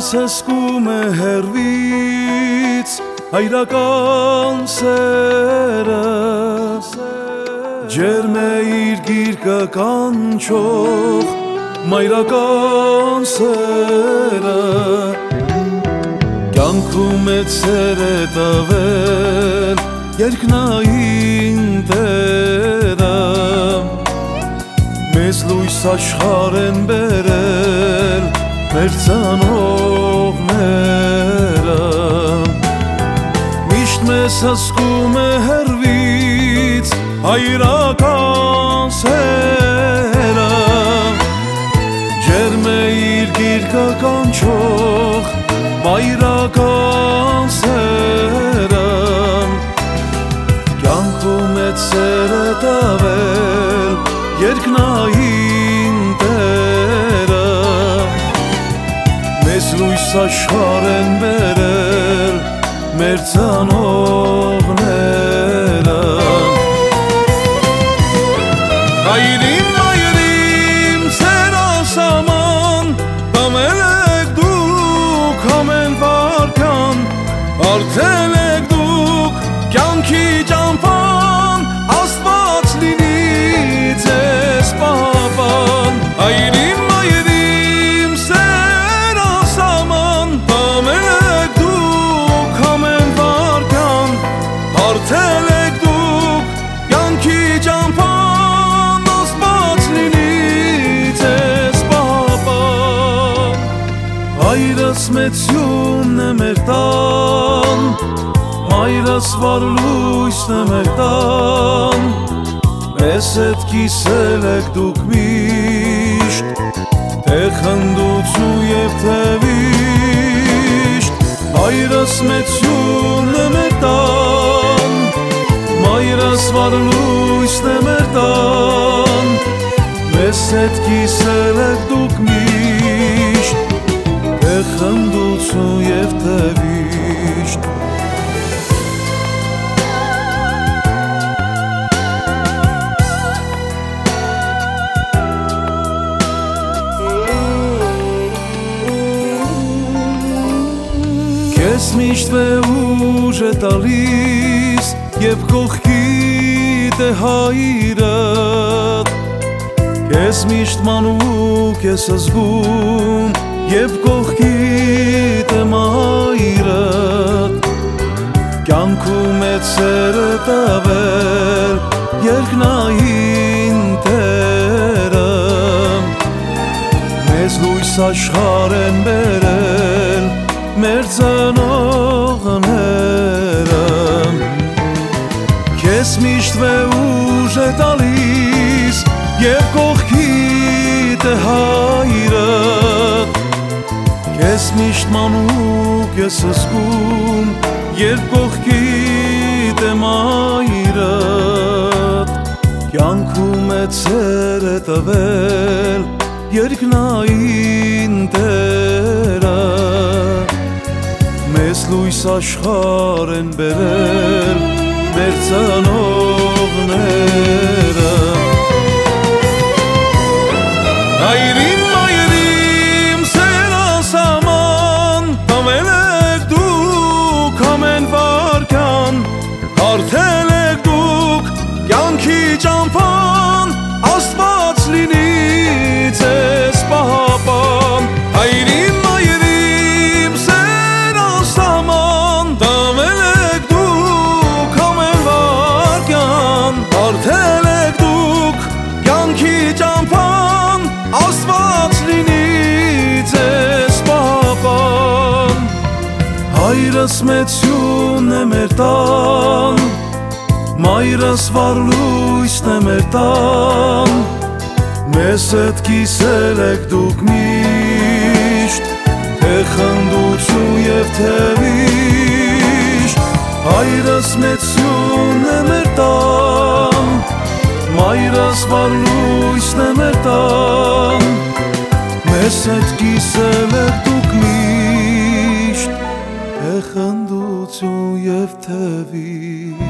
մեզ հսկում է հեռվից հայրական սերը, ջերմ է իր գիրկը կանչող մայրական սերը, կյանքում է սեր է տվել երկնային Տերը, մեզ լույս աշխարհ են բերել մեր ծնողները, միշտ մեզ հսկում է հեռվից հայրական սերը, ջերմ է իր գիրկը կանչող մայրական սերը, կյանքում է սերը տվել երկնային Տերը, մեզ լույս աշխարհ են բերել մեր ծնողները։ Հայրին մայրին ձեր ասաման, տանել եք դուք ամեն վարքան, արդեն եք դուք կյանքի ճամփան, Աստված լինի ձեզ պահապան։ Հայրին մայրին ձեր ասաման, տանել եք դուք ամեն վարքան, արդեն եք դուք կյանքի ճամփան, Աստված լինի ձեզ պահապան։ Հայրս մեծ հյուրն է մեր տան, մայրս վառ լույսն է մեր տան, մեզ հետ կիսել եք դուք միշտ, թե խնդություն և թե վիշտ։ Հայրս մեծ հյուրն է մեր տան, մայրս վառ լույսն է մեր տան, մեզ հետ կիսել եք դուք միշտ, թե խնդություն և թե վիշտ։ Քեզ միշտ ուժ է տալիս և կողքիդ է հայրդ, քեզ միշտ մանուկ ես զգում և կողքիդ է մայրդ, կյանքում է սերը տվել երկնային Տերը, մեզ լույս աշխարհ են բերել մեր ծնողները, քեզ միշտ ուժ է տալիս և կողքիդ է հայրդ, քեզ միշտ մանուկ ես զգում և կողքիդ է մայրդ, կյանքում է սեր է տվել երկնային Տերը, մեզ լույս աշխարհ են բերել մեր ծնողները։ Հայրին մայրին ձեր ասաման, տանել եք դուք ամեն վարքան, արդեն եք դուք կյանքի ճամփան, Աստված լինի ձեզ պահապան։ Հայրին մայրին ձեր ասաման, տանել եք դուք ամեն վարքան, արդեն եք դուք կյանքի ճամփան, Աստված լինի ձեզ պահապան։ Հայրս մեծ հյուրն է մեր տան, մայրս վառ լույսն է մեր տան, մեզ հետ կիսել եք դուք միշտ, թե խնդություն և թե վիշտ։ Հայրս մեծ հյուրն է մեր տան, մայրս վառ լույսն է մեր տան, մեզ հետ կիսել եք դուք միշտ, թե խնդություն և թե վիշտ։